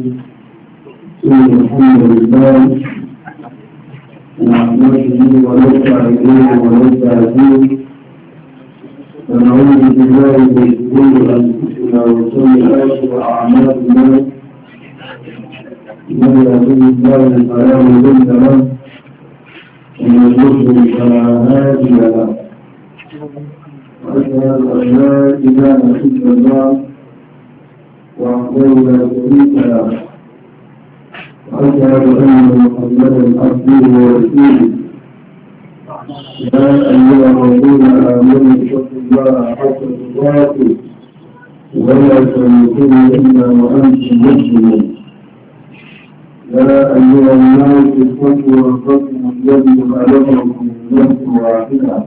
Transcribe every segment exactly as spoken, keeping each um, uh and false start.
الحمد لله نحمده ونستعينه ونستهديه ونعوذ بالله من شرور انفسنا وسيئات اعمالنا من يهده الله فلا مضل له ومن يضلل فلا هادي له واشهد ان لا اله الا الله وحده لا شريك له وأشهد أن محمدا عبده ورسوله يا أيها الذين آمنوا اتقوا الله حق تقاته ولا تموتن إلا وأنتم مسلمون يا أيها الناس اتقوا ربكم الذي خلقكم من نفس واحدة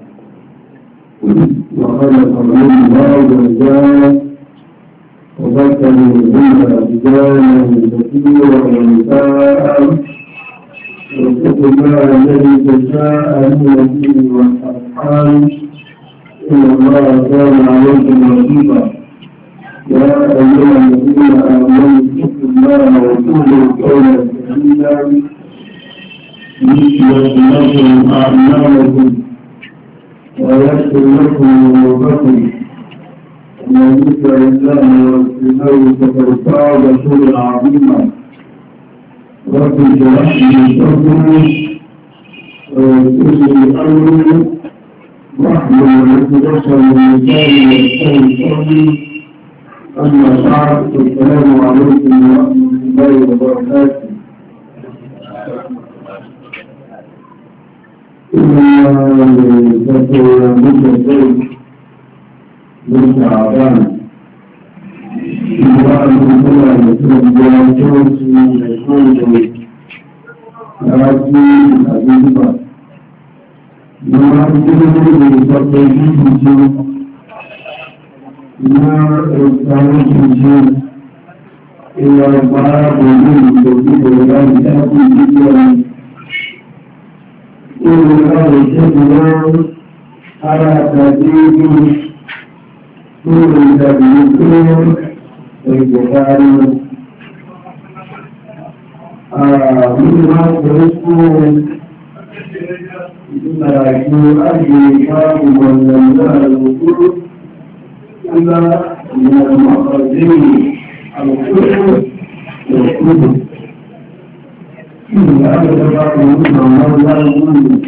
وخلق منها زوجها وبث منهما رجالا كثيرا ونساء واتقوا الله الذي تساءلون به والارحام ان الله كان عليكم رقيبا يا ايها الذين امنوا اتقوا الله وقولوا قولا سديدا يصلح لكم اعمالكم ويغفر لكم ذنوبكم ومن يطع الله ورسوله فقد فاز فوزا عظيما رب اشرح لي صدري ويسر لي امري واحلل عقدة من لساني يفقهوا قولي اما بعد السلام عليكم ورحمه الله وبركاته إنا لنتقي من شعبان إبراهيم صلى الله عليه وسلم جاءت من يكون لكن أبيبا ما يجب أن يستطيع ما يستطيع إلا بعض من يستطيع أن يأتي بكرا إلا يجب على تدريب طول التبليغ البخاري منها تذكر يؤدي باب من لا الوجود إلا من المخرجين الكتب والكتب هذا باب من لا الوجود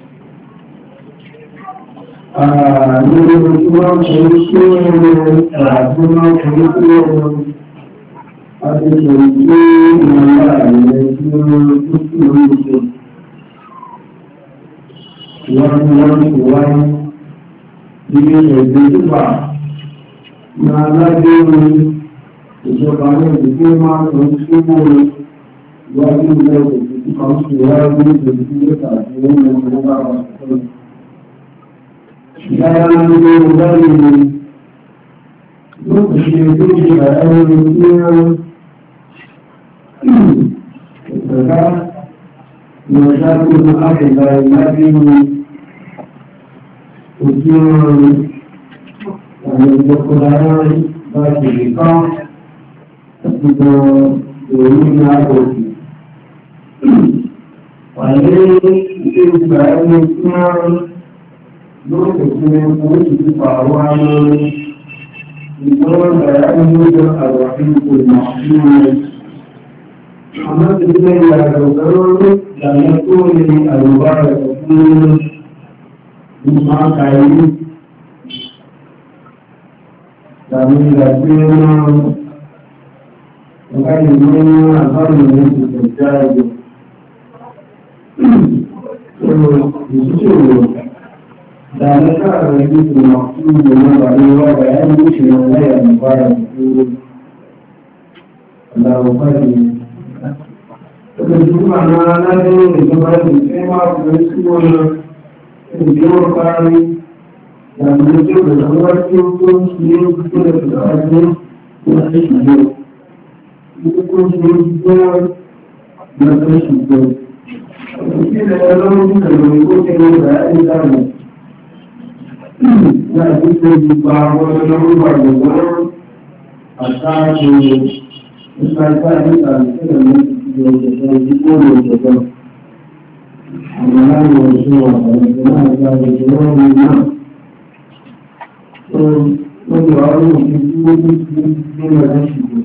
nínú tí wọ́n ṣe ń ṣe ààbúrú orílẹ̀-èdè adéṣe tí wọ́n láàrẹ̀ tí ó tó kí oríṣẹ́ wọ́n ni wọ́n ti wáyé nílé ẹgbẹ́ ìgbà ní alágbèrè ìjọba ní ìdíkẹ́ máa tó ń ṣúgbò wáyé ilẹ̀ òkùnkùn kan sí wáyé ní ìgbẹ̀lẹ̀ tàbí ohun ọmọ bá wà sọ́rọ̀ Ìyára ní ọjọ́ ìgbàlẹ̀ yóò kò ṣe tó ṣe àárín tí ó ìpẹ̀lá ní ọjọ́ tó ní àpẹ̀lá ìgbàlẹ̀ ní ojú ọrùn àwọn ìjọkọ̀lá rẹ̀ bá ṣe lè kán àtìgbọ̀ òun ní àpọ̀jù. Wà ní ilé ìgbàlẹ̀ tí wọ́n lokacin wani su faruwa ne ìgbọ́n bayanin yóò àwọ̀fin kò masu ne amma su zai ya dogaro da na tsori a ruwa da kafin musa kayi da mai da tsere da kayan nuna a tsarin da su tattara da da na kara da yake masu da yawa yawa bayan wuce na waya da fara da tsoro da wafari daga juma na na zai da gaba da sai ma ku da su wani da yawa fari da na ce da zama cikin su ne kusa da su da ake na kashi yau ita kun su ne zuwa na kashi yau a da ya zama duka da mai koke ne da ya yi samu na cikin ba wani lambar da wani a tsarin nípa ipá nípa ìṣẹ̀lẹ̀ méjì ìjọba ìdíkòrò ìjọba àwọn aláwọ̀ ìṣòro àpàlẹ̀kọ̀ náà gba ìjọba ọ̀rọ̀ náà tó lórí ọ̀rọ̀ òfin tí ó ní sí nínú ẹ̀rọ ṣùgbọ́n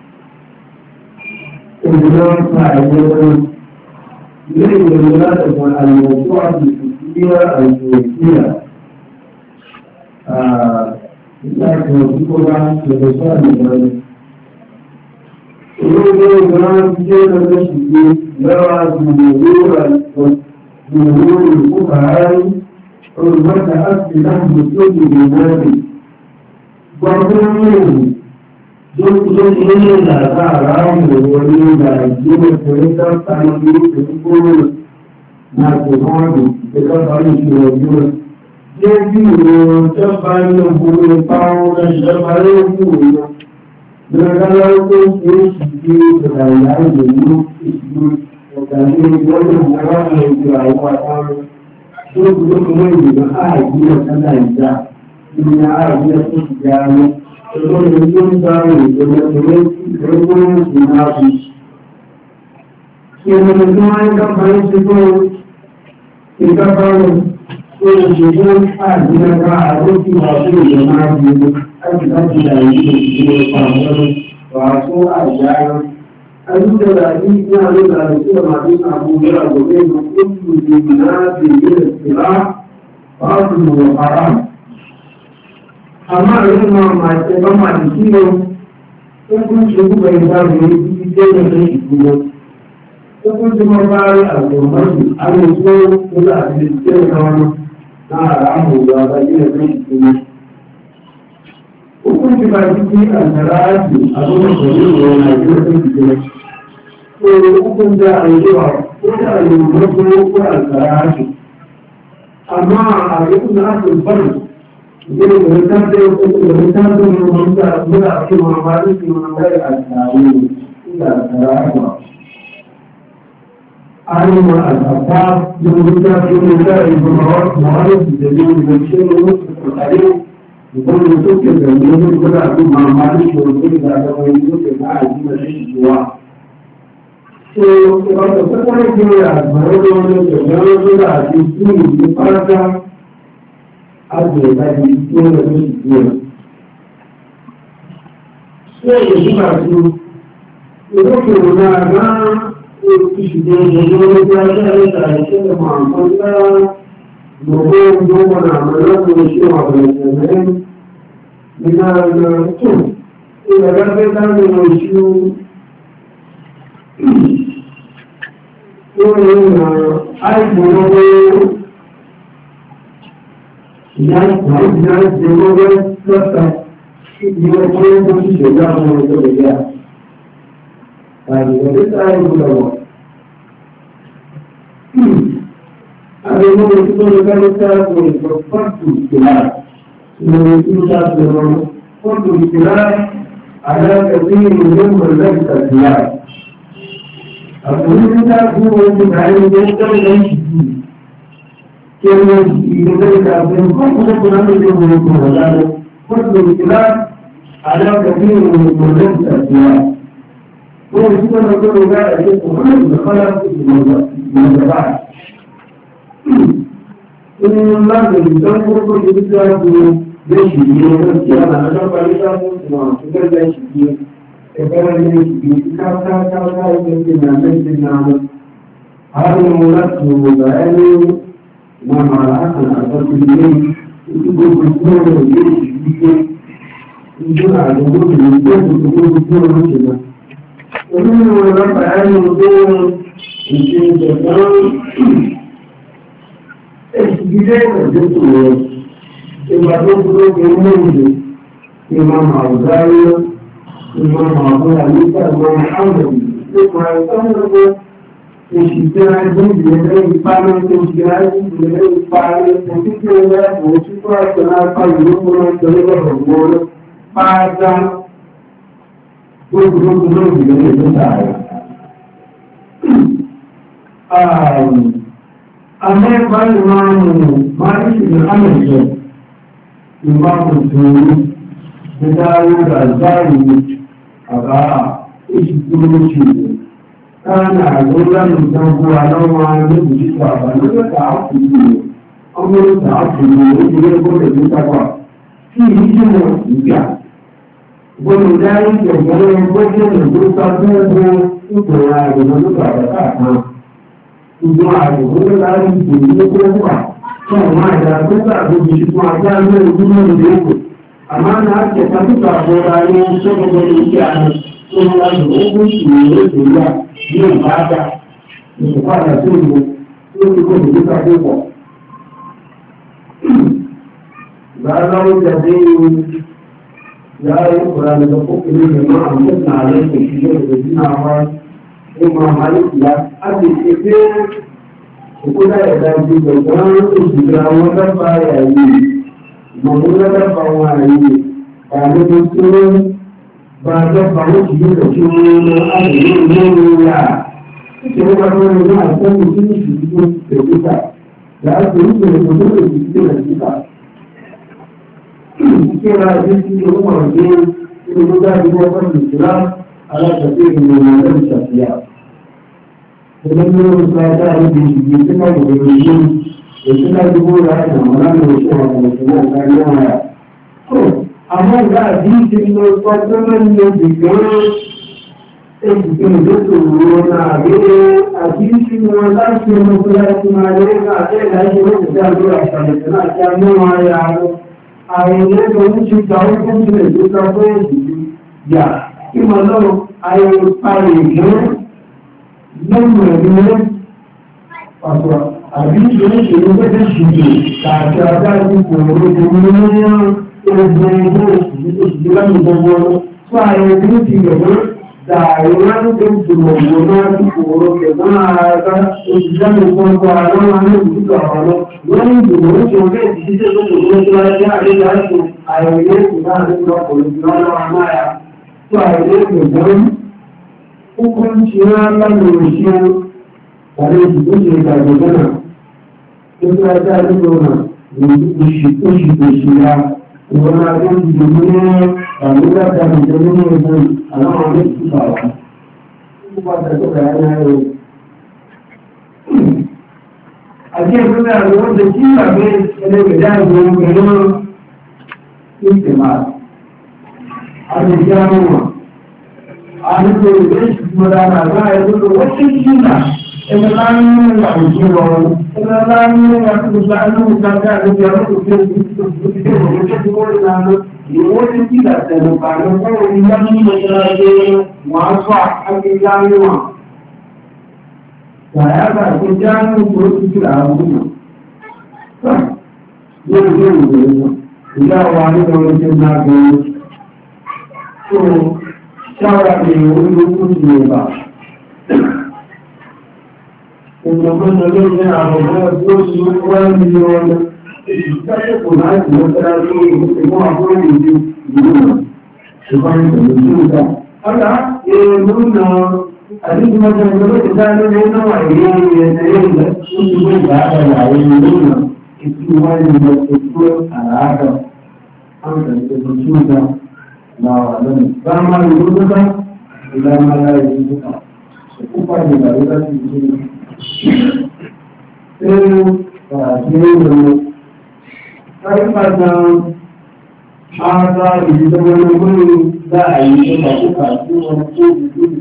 ìjọba ń pa àìjọba ilé ìwé láti mọ àyẹ̀wò tó àti ìfìdíyà àìjọ ìfìyà nígbà tí wọ́n tí kó bá ń ṣẹlẹ̀ sí àìjọba olóògbé ìgbìmọ̀ jẹ́ lọ́jọ́ ṣùgbọ́n lọ́wọ́ àgbìmọ̀ ìwòrò ìfúkàárí olùmọ́ta àti láti tó ìgbìmọ̀ rẹ̀ gbọ́gbọ́n mẹ́rin ló ti ní ìlànà àráwọn ìwòrò ìgbà ìgbìmọ̀ ìpẹ̀lẹ́ tọ́ta ní ìpẹ̀lúkúrò náà tó mọ́ọ̀dù ìpẹ̀lọ́pàá ìṣòro ìjọ́ jẹ́ bí ìwòrò tọ́pàá ní ọgbọ̀n ìpáwọn ìjọba lóòkú Lọ́gbàlọ́wọ́ tó ń ṣe é ṣìṣe ìgbà ìyá ìlú ní ìṣúrú ọ̀gbàlẹ́ ìgbọ́nà àwọn ìjọ àwọn àtàwọn tó ń gbogbo mọ́ ìgbìmọ̀ àìjíyà sálà ìjà ìrìnà àìjíyà tó ti jà rẹ̀ ọlọ́run tó ń bá rẹ̀ ìjọba ìjọba ìgbẹ́gbọ́n ìgbìmọ̀ àbí. Ṣé ọmọ tó máa ń kápá ń ṣe fún ìkápá rẹ̀ tó ń ṣe fún àìjíyà ká àdókì wà fún ìjọba àbí láti láti àìjíyà ìjọba ìpàmọ́ wàásù àìjára. Ayúdọ̀dà ní ní àlọ́dà àti ọmọdé àbúgbé àgbògbé ìlú tó kù ní ìnáàbì ìgbélẹ̀ ìlà wàásù mọ̀ àrá. Àmá àrí máa máa tẹ bá máa dì sí lọ, tó kún ṣe púpọ̀ ìdáàbò ní títí jẹ́ ìrìn ìgbìmọ̀. Tó kún ṣe máa bá rí àgbòmọ́jù, àwọn ìṣó tó láti lè tẹ́ ìrànwọ́ náà àmọ̀ ìwà àbájẹ́ ìrìn ìgbìmọ̀. Hukunci ba ciki alkaratu a zuwa kwallo wa Najeriya ta ko hukunta a yi zuwa ko da a yi mafi ko alkaratu. Amma a yi kuna ake bari zai da wata da ya kuma da wata da ya kuma da muna ake mamari su mamari alkaru da alkaratu. An yi ma alkafa da wata da ya kuma da ya kuma mawari su da ya kuma da shi ne wasu kwatare Ìgbọ́n tó kẹ̀kẹ̀ ní ọdún tó dàbí máa máa ní ṣòro tó ìdájọ́ ẹni tó kẹ̀kẹ́ àìjílẹ̀ sí ìjọwà. Ṣé ìbáṣọ̀ pẹ́pẹ́ ìgbé àgbàrá lọ́wọ́ kẹ̀kẹ́ lọ́dọ́ àti sí ìlú pátá àgbẹ̀ ìdájí tí ó lọ sí ìgbé rẹ̀. Ṣé èyí máa tó ìdókòwò náà náà ó ti ṣùgbọ́n ìjọba lórí ajá ẹ̀ka ìṣẹ́lẹ̀ máa ń kọ́ Mọ̀gbọ́n gbogbo àwọn ọlọ́pùn iṣẹ́ ọ̀pọ̀lọpọ̀ nígbà ọjọ́ tó ìrọ̀lọ́pẹ́ dáwọn oṣù tó rí ìrìnà àìsàn lọ́wọ́ ìyá ìgbà ìjọ ìjọwọ́ lọ́ta ìwọ̀n tó ń bó ṣíṣẹ́ dáwọn ọjọ́ ìyá àìsàn tó sáà ìgbòlọ̀wọ̀ Abbiamo detto che la questo fatto stilare, non si usano fatto stilare alla capire il numero di stilare. A comunità due di dare detto le città. Che non si deve dare un po' come quello che volevo dare. Fatto stilare alla capire il numero di stilare. Poi si può trovare che comunque fa la In l'anno di tempo di utilizzato decidi di chiamare la qualità funzionale per decidi e per le decidi carta carta e continuamente nano hanno un attimo da eno una malata la possibilità di costruire decidi che in generale non è tempo di costruire e non è la eno dove in generale Ìdílé ìrọ̀jẹ́ tó rẹ̀ ìgbà tó dúró pé mọ́ìlú ìmọ̀ àwùdáyé ìmọ̀ àwùdáyé nípa ìmọ̀ àwùdáyé nípa ìtọ́nàmọ́ ìṣìṣẹ́ ajé ìdílé ipá mẹ́ta ìṣìṣẹ́ ajé ìdílé ipá mẹ́ta títí ẹgbẹ́ ẹ̀kọ́ tí kó ẹ̀kọ́ lápá ìlú múra ìtọ́lẹ́gbẹ̀ ọ̀gbọ́n pátá gbogbo náà ìdílé ìtọ́ta rẹ̀. Amma ba imamu maliki da amince imamu tuni da dawo da zari a ba'a ìṣìṣẹ́ káàna àgbóyá ìjọba aláwọ̀ alẹ́bùsítọ̀ àbálẹ́gbẹ̀ta àfìdí ọmọlẹ́ta àfìdí ìdílé gbọ́dọ̀ tó sápà tí ìjìnà ìgbà gbọ́dọ̀ dárí ìjọ̀gbọ́n gbọ́dọ̀ tó sápẹ́ẹ̀bọ́ ìpòrò àìrìnà lókè àbẹ́ta kan ìjọ àìrìnà lárí ìpòrò gbọ́dọ̀ tó àwọn àìdá tó sàgbójì fún ajá lórí ìdílé ìdílé àmá náà kẹta tó sàgbọ́ra ní sọ́gbọ́dọ̀ ìjẹ́ àná tó ń láti ogún ìṣòro ìṣòro ní ìbáadá ìṣòpadà tó ìlú tó ti kó ìlú kàdé pọ̀. Ìgbàláwó jẹ́ yàrá ìkọ̀rọ̀ àjọ fókèrè rẹ̀ máa ń mú nàárẹ̀ ìṣòro ìrètí náà wá ní máa máa ń kìlá. A ti ṣe pé ìkódà ẹ̀dá ti gbọ̀ngàn òṣìṣẹ́ àwọn lọ́pàá àyè ìmọ̀mú lọ́pàá àwọn àyè àlejò tó bá lọ́pàá ó ti gbọ́dọ̀ tí ó ń lọ àyè lórí ìlà. Ìṣòro bá tó ń lọ àtọ́kùn tí ní ìṣòro ìṣèjúta láti oríṣiríṣi ìṣòro ìṣòro ìṣòro Ìṣẹ́ra ẹgbẹ́ tí ó wà ní ìlú dájú ọkọ̀ ìṣẹ́lá aláṣẹ́fẹ́ ìlú ọ̀rẹ́ ìṣàfihà. Ẹgbẹ́ tí ó ń sọ ajá ìdí ìgbé tí wọ́n lè rí ní ìṣẹ́lá gbogbo láti àwọn láti òṣèlú àwọn ìṣẹ́lá ìgbàlẹ́ wọn rà. Àwọn ìgbà àti ìṣẹ́ lọ sọ pé wọ́n ní oṣù kan èsì tó ń dókò wọn náà rí àti ìṣẹ́ wọn láti ọmọ tó láti máa lé àti ẹ̀dá ìṣẹ́ wọn kò dá lórí àṣàlẹ̀ náà kí a mú wọn ayá wọn. Àìyẹ́ tó ń ṣe ta ó fún ìṣẹ̀lẹ̀ tó ta fún ìṣẹ̀lẹ̀ yà kí máa lọ́rọ̀ ayẹyẹ parí ìgbẹ́ lọ́nà ẹ̀dínlẹ́ pàtó àbí ìṣẹ̀lẹ̀ ìṣẹ̀lẹ̀ gbẹ́dẹ̀ ṣùgbọ́n tààtì adájú kò lóde ní ẹgbẹ́ ẹgbẹ́ òṣìṣẹ́ láti gbogbo fún ayẹyẹ tó ti gbẹ̀gbẹ́ dàrí láti tó ti gbogbo náà tí kò lóde fún ààrẹ òṣìṣẹ́ gbogbo àwọn àwọn olùdíjọ àwọn lọ́nà ìgbìmọ̀ ó ṣe ọjọ́ ìṣiṣẹ́ tó kò lóde láti àríyá láti àìyé ìgbà àti ọkùnrin lọ́wọ́ àmáyà tó àìyé ìgbẹ̀gbẹ̀ púpọ̀ ń ṣe rán láti òṣìṣẹ́ tàbí ìṣìṣẹ́ ṣe ìgbàgbẹ̀ náà tó tó ajá nínú náà oṣìṣẹ́ ya ìwọ̀n máa tó ti dè ní àmúgbà tàbí ìjọ nínú ẹgbẹ́ àwọn ọmọ ìṣúfà wà púpọ̀ tàbí ọ̀rẹ́ rẹ̀ àti ẹgbẹ́ àwọn oúnjẹ tí ìgbàgbé ẹlẹ́gbẹ̀dá ìgbẹ̀rún pẹ̀lú ìtẹ̀mà àti ìjámọ̀ àti ìgbẹ̀ ìṣùgbọ́n àgbà ẹgbẹ́ wọ́n tí ìjìnà ẹgbẹ́ láàrin àwùjọ lọ́rọ̀ ẹgbẹ́ láàrin àtúnṣe alóòkàtà àti ìjọba ìwọ́n tí kí ìdàtẹ̀lẹ̀ pàdé fún ìyá ní ìgbẹ̀rẹ̀ wọ́n á fà ágbẹ̀gbẹ̀ wọn Yàrá àti jáàmù tó ti fi àwọn ọmọ. Yóò gbé ìwé wọn. Ìyá wa nígbà wọn ti máa bẹ̀rẹ̀. Tó ṣáwà ní olókùn ti lè bà. Ìjọba ló ní àwọn ọmọ tó ṣe wá ní ọ̀nà. Ìṣàkóso láti lọ́tara lórí ìwọ̀n àbúrò ìlú ìlú. Ṣùgbọ́n ìṣẹ̀lẹ̀ tó dá. Ọ̀dà èrò náà àdínkù mọ́jọ́ ìjọba ti dá lórí náà ìyá ẹ̀ẹ́sẹ̀ ilẹ̀ ó ti gbé ìgbàgbà àwọn ìlú náà ètò wáyé lọ ètò àlàáfà àwọn ìṣẹ̀lẹ̀ tó dá láwà lónìí. Bá máa lè ló bá ìlà máa láyé ìlú kan. Òkúpa ìgbà ló bá ti gbé. Ṣé àti èrò kárípàtà ara ìjọba lórí láàyè ìjọba tó kà sí wọn tó dúdú.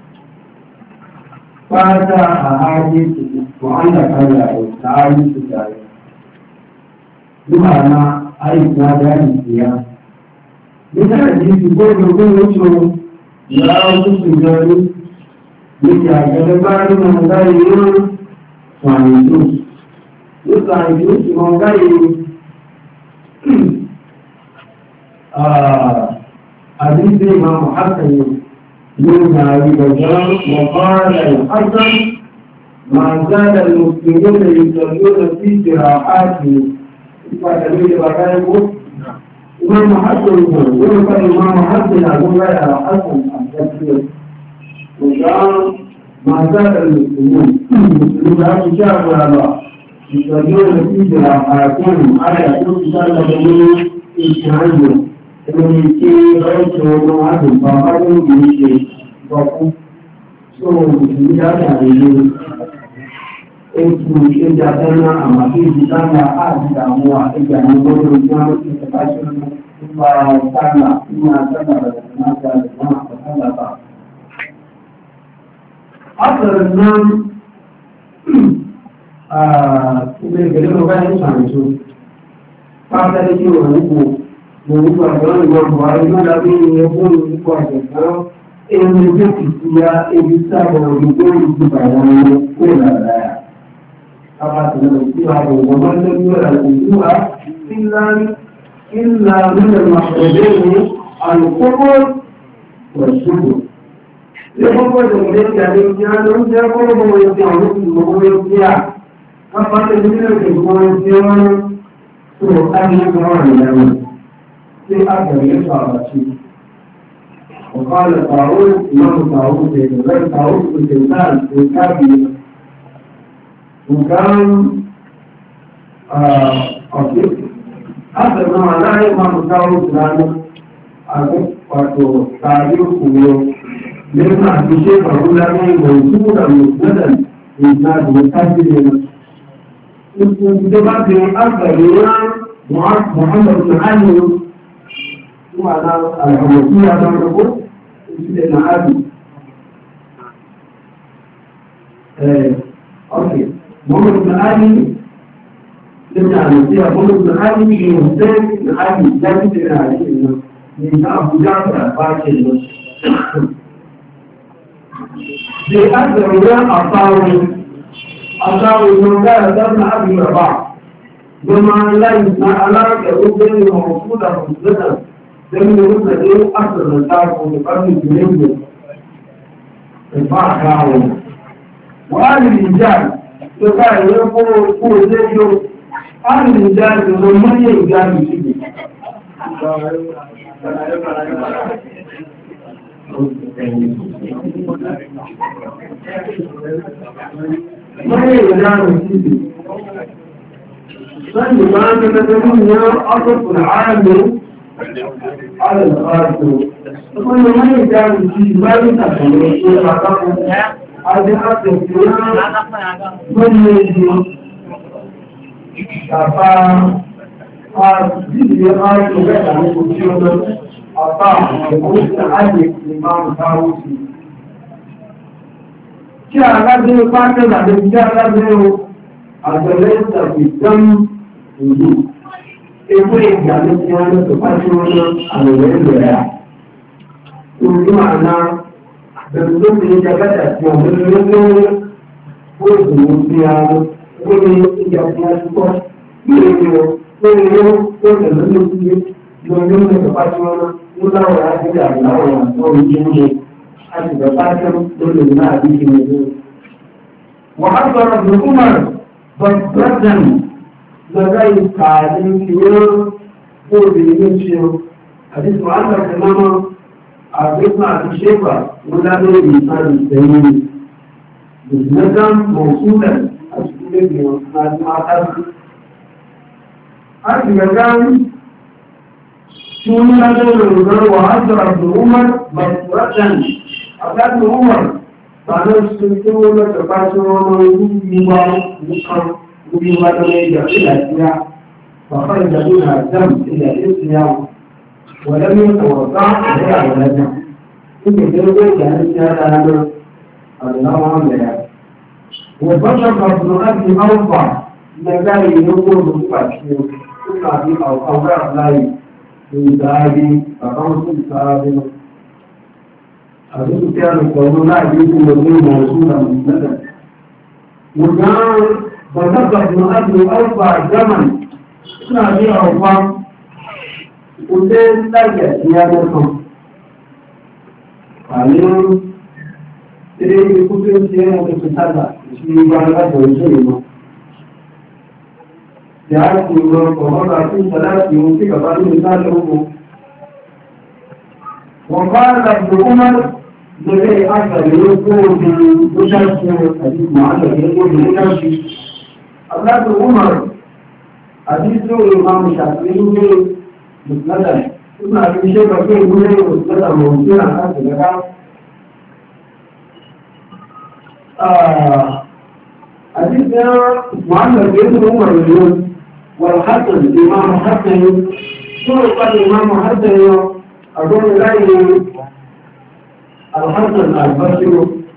Fata a hadisi wa'anda kada da hadisi tare. Dumana aiki na gani siya. Bisa hadisi ko da ko wuce ya wasu su gani yake a gaba bari na gari yin kwanisu. Yau kwanisu su man gari hadisi ma mu haka yi من الرجال وقال الحسن ما زال المسلمون يصلون في جراحاتهم فدليل بقائه إمام حسن يقول الإمام حسن أقول يا حسن التفسير وقال ما زال المسلمون المسلمون هذا شعب الله يصلون في جراحاتهم على كل سنة بدون إجهاد Ìgbìyànjú ọjọ́ ọdún àdùnfà ọdún ìgbìyànjú ìfọ̀kú tó ìṣòro dáadáa àrèlé ètò ìṣèjà dáná àmàlí ìdíjáńlá àti àwọn àtẹ̀jà ní gbọ́dọ̀ ìjà ìṣẹ̀káṣẹ́ nípa ìtàlá nínú àtàlá rẹ̀ náà gba ìwọ̀n àtàlá bá. After now, ilé ìgbẹ̀lẹ́ lọ bá ní ṣàrìṣò pàtàkì kí wọ́n nípò lórúkọ àjọ́rọ̀ ìwọ̀n buhari ló dábí ilé fún ìrúkọ àjẹ̀sán ẹni tó ti fi ya ebi sábọ̀ òdìgbò ìgbìbà wọn ní kó ìlàdáyà kápátì lọ sí àwọn ọmọ lẹ́nu ìlú wa ìlà mílẹ̀ màṣẹ̀dẹ́ ní alùpùpù pẹ̀sùpù. Ilé púpọ̀ ìdòmìnir ìjàdé ìjìnà ló ń jẹ́ kọ́lọ́bọ̀ ìjọ àwọn ìgbòho ìjìyà kápátì nílẹ̀ ìgbòho ìjìyà tó ágbẹ̀gbọ́n ìlànà tí a bẹ̀rẹ̀ fàbàtì. وقال طاووس إمام طاووس غير طاووس الإنسان الكافي وكان أصيب هذا ما لا إمام طاووس لأنه أصيب وقته تعريف كله لأن الشيء فهو لا موجودا مسندا إنسان الكافي انتباه أكثر محمد بن علي وعلى الحموسية تنقل سيدنا علي اوكي محمد بن علي سيدنا الحموسية محمد بن علي بن حسين بن علي لا سيدنا علي من أبو جعفر الباكر لأكثر من أطاوي أطاوي من كان ابن أبي رباح بما لا يسمع على كأوبين وموجودة مصدرا لم يكن لديه أكثر من تعرف بقرن الجنوب الفاح راعون وآل الإنجال تقال يقول يقول زيجو آل الإنجال يقول من يجال يسيبه من يجال يسيبه من يجال يسيبه أصف العالم على الأرض وكل ما يجعل في بالك فيه رقم هذا أصل من يجي كفا هذه الأرض غير مكتوبة أطاع يقول تعلق الإمام طاووسي كان هذا الفاتن على الجار هذا ليس في الدم وجود ewé ìgbàlẹ̀ tí wọ́n lọ́tọ̀ pàṣẹ wọn àwòrán ìlú ẹ̀yà. Ojú àná bẹ̀rù tó fi jagada tí wọ́n lọ́tọ̀ lọ́tọ̀ ó ìdùnnú sí ara ó ní ìjà tí wọ́n ti kọ́ bí èyí o ó ní ó ó lè lọ́tọ̀ sí lọ ní lọ́tọ̀ pàṣẹ wọn ó láwọn àti àláwọ̀ àtọ́ ìjẹ́ oúnjẹ àti ìgbà pàṣẹ lórí náà àbí ìṣẹ̀lẹ̀ lórí. Wọ́n á sọ̀rọ̀ bùkúmọ̀ bọ̀dọ̀dàn lọ́dọ̀ ìkàlẹ̀ ìwé òbí ní ṣe àti ìsìnkú àtàkùnmọ́ àgbékùn àti ṣẹ́fà ló lábẹ́ ìsáàlì ìsẹ̀yìn ìsìnkú mọ̀súlẹ̀ àti ìgbẹ̀gbẹ̀ àti àtàkù. a ti gẹ̀gá tí wọ́n lábẹ́ ìrọ̀rọ̀ wà á jọ àbúrúmọ̀ bàtúrátàn àtàkù umar tàbí ìsìnkú tí wọ́n lọ́tọ̀ bá tí wọ́n lọ ìwà nìkan وفي ما يرجع إلى الصيام فخرج منها الدم إلى الصيام ولم يتوضع إلى ولده إن يرجع كان الصيام الله عنه وبشر ابن أبي أوفى لذلك يقول مفاشر كل أبي أوفى لا من ذهبي فخمس ذهب أبي كان يقول لا يجوز له موصولا مسندا وكان فنبه ابن أبي أوفى الزمن سنة في أوفى وسيد لا يأتيانكم قالوا تريد كتب سيئة وتتسلع اسمي بارغة وسيئة جاءت الله ووضع في ثلاث يومك قالوا مثاله وقال ابن عمر لكي أكثر يقول بشرط حديث معلق يقول بشرط أولاد عمر حديث الإمام الشافعي مسندا ثم أبي شيخ بكير يقول مسندا موجودا هذا حديثنا محمد بن عمر اليوم والحسن الإمام حسن طرق الإمام حسن أقول إليه الحسن البصري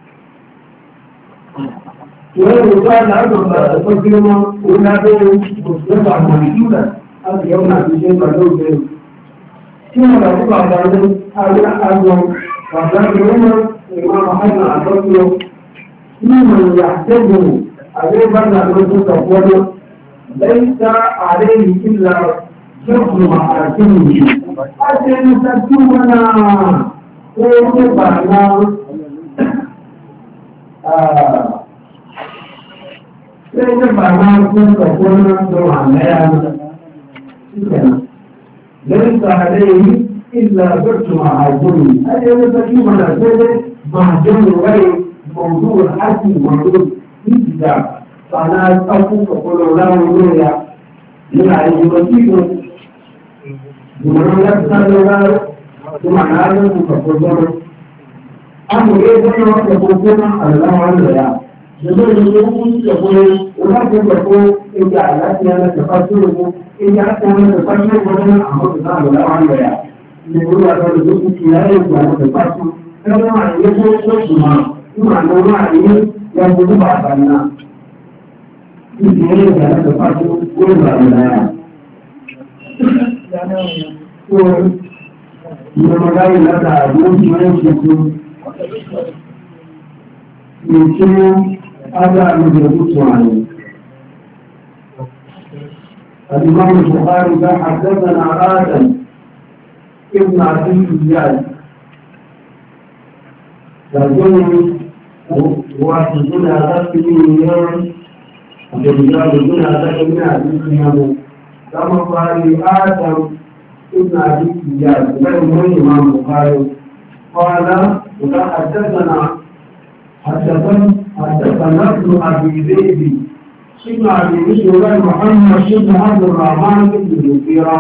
ويقال عنه البصري ولاده مصطفى موجودة هذا يوم في شيء مدعو به ثم لو بعد ذلك أقول أنه وكان عمر الإمام حسن البصري ممن يحتاجه عليه بعد أن تقول ليس عليه إلا شرط محاكمه أجل تكتبنا ويبعنا ويبعنا كنت قلنا سوى ليس عليه إلا شرط محاكمه أجل تكتبنا محجم غير موضوع الحكم موضوع الكتاب فأنا أقول أقول لا وجوه للعلم المسيح بمعنى يبتل له بمعنى هذا تفضل أمر إيه يقولون الله عنه يا جميل يقول يقول ولا تقول إن جعلتني أنا تفضله إن جعلتني أنا تفضله وأنا أمر الله عنه يا يقول هذا الجزء كلاهي وأنا تفضله كما يقول نفسه بمعنى ما عليه يقول بعض الناس Ini adalah sesuatu yang mengenai nada mungkin itu mungkin ada menjadi suami. Al-Imam Al-Bukhari حدثنا آدم ابن عبد الزياد لكن هو سجن هذا اليوم الرجال من هذا من هذا كما قال آدم ابن أبي إياس غير من الإمام البخاري قال وحدثنا حدثنا حدثنا ابن أبي ذئب ابن أبي ذئب غير محمد بن عبد الرحمن بن المغيرة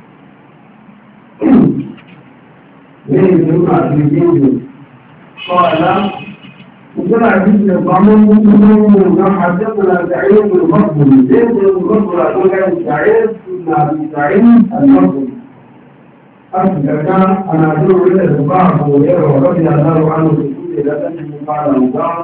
غير ابن أبي ذئب قال وكان عزيز الضامن من حدثنا سعيد بن المقبول زيد بن المقبول أقول عن سعيد بن أبي سعيد المقبول أصل كان أنا أدعو إلى البعض وغيره ورضي الله عنه في كل لبنه قال الله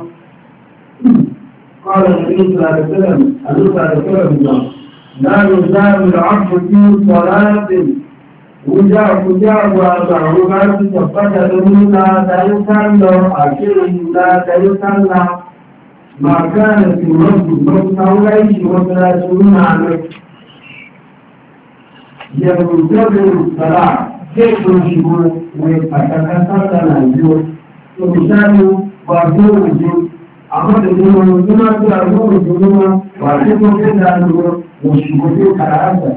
قال النبي صلى الله عليه وسلم النبي صلى الله عليه وسلم لا يزال العبد في صلاة وجاء وجاء وأربعات تفتت منا تيسر أكيد لا تيسر ما كان في المسجد مستوليش وثلاثون عنك يبتدر الصلاة كيف يجب ويتكسر الجود ومثال وأرجو الجود أخذ الجود ومثال أرجو الجود وأرجو الجود وشبه كراسة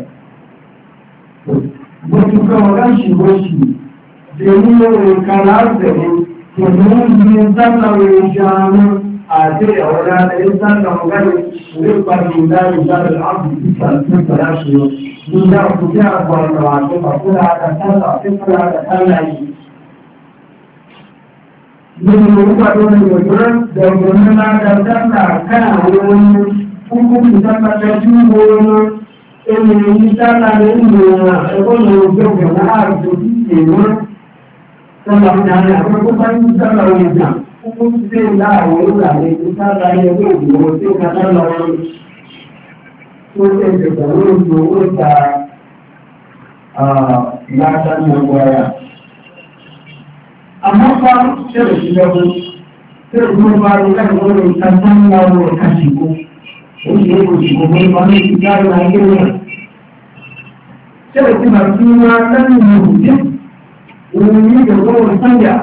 Bọ̀tùkọ̀ ọ̀gáṣìwọ́ṣì jẹ́rí orin kan láàbẹ̀rẹ̀ pẹ̀lú ìgbìn sáàlàwẹ̀ ìṣàánú àti ọ̀rọ̀ ẹ̀sánà ọ̀gáyẹ̀ orípàdé ìdáyẹ̀ ìdáyẹ̀ àbùkúta tó tàláṣẹ́ nígbà òkúté àgbà ọ̀nà àti pàkúrà àtàtàlà àtẹ́kọ̀ọ́ àtàtàlà yìí. Nínú orúkàdé ìgbẹ̀gbẹ̀rẹ̀ dẹ̀gbẹ̀rẹ̀ àtàtàlà káàwé orin fún kúkú ìtàkàtàjú orin ẹni ní sáàlà nínú ẹgbọ́n òjòjò láàrín ìwọ̀n sọ́lá ìdáni àkọ́kọ́ bá ní sáàlà òjò fún sí láàrín ìlànà ní sáàlà ẹgbẹ́ òjò tí ó kàtà lọ́wọ́ tó tẹ́jẹ̀ pẹ̀lú òjò ó ta láta ní ọgbọ̀ ara. Àmọ́pá ṣẹlẹ̀ sí lọ́wọ́ tí ó gbọ́n bá rí lẹ́gbọ́n lè kàtà lọ́wọ́ kàṣìkò. Ó ṣe é kò sì kò mọ́ ní ìdájọ́ Nàìjíríà. Ṣé o ti máa fi wá lẹ́nu ìròyìn òun ní ìjọba ìsáyà?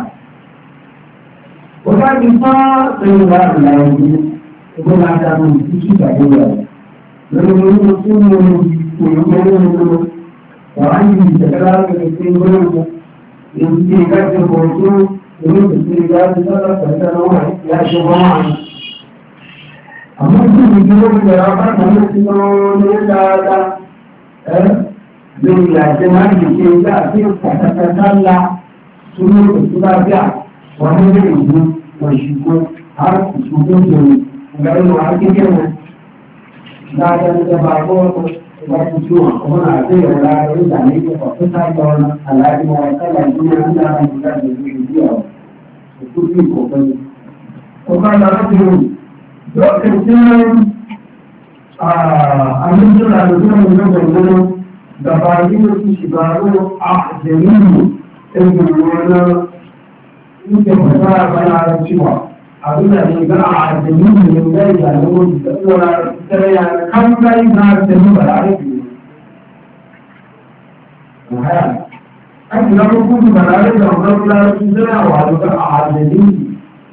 Ó bá ti fá ẹ̀rọ láàrín ẹ̀yìn ẹgbẹ́ máa dáná sí ìgbàgbọ́ rẹ̀. Lọ́wọ́ ní mo tún mú òyìnbó lọ́wọ́ wàá yìí ìjẹ̀kẹ́ láti fi ń gbọ́dọ̀ èyí tí ìgbàgbọ́ bọ̀ tó èyí tí ìgbàgbọ́ sọ́dọ̀ pẹ̀lú àwọn ìyáṣẹ́ wọn wà ní. Àmọ́ tí ìdílé ìjọba bá tàn ní ti lọ́wọ́ ní dáadáa ẹ́ lórí àjẹ́ máa ń gbèsè ìgbà àti pàtàkì ńlá tó ní òṣù bá bíà wọ́n ní lè ìlú òṣìkò har su gudu garin wa ake kenan na da da ba ko ba su ciwon kuma na zai yi rayuwar da ne ko ko ta ga wannan alaƙi ma wata da duniya da ta yi da su biya su kuɗi ko kai ko ka da rabu lokacin a amincin da zuwa da gwamnati da ba yi da su shigaru a jami'u ɗin wani inda ba za a bana cewa abin da ne ga a jami'u ne da ya zama da tsora tsaya kan kai na da mu ba da ake haya an ga hukumu ba da da wannan larabci suna wa da a jami'u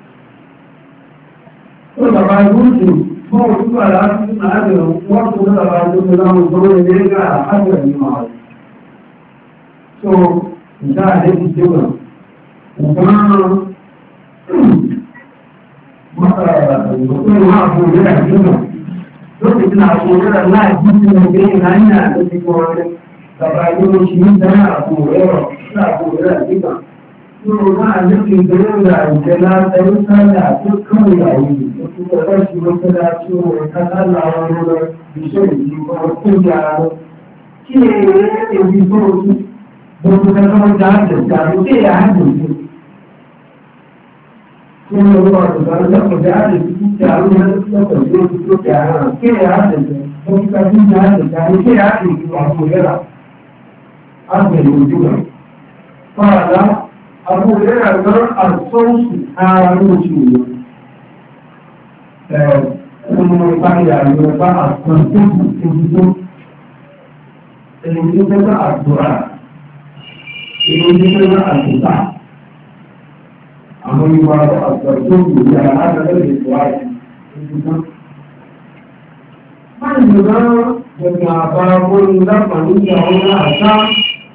to da ba yi ko kuma da su na da wato da ba su da mu zo ne ga hadda ni ma so da da ji cewa kuma maka ko ma ko da cewa to da ko da na ji ne ga na ina da ko da ba yi shi da ko da ko da kika to ma da ke da da da da da to kawai da yi da rashi wata da ciwo ta Allah wani da bishiyar ji ko ko ya ki ne ne bi so su da su ka kama da da da ke ya hadu su ko ne ba da da da da da su ta ru da su ko su su ke ya ke ya hadu ko ka ji da da da ke ya hadu ba ko ya an da yi fara abu yana da al-sausu a rubutu kuma fa'ida ne ba a kwanton cikin ilimin da addu'a ilimin da addu'a amma yi ba da kwanton da ya hada da addu'a man da daga babun lamarin da wani asa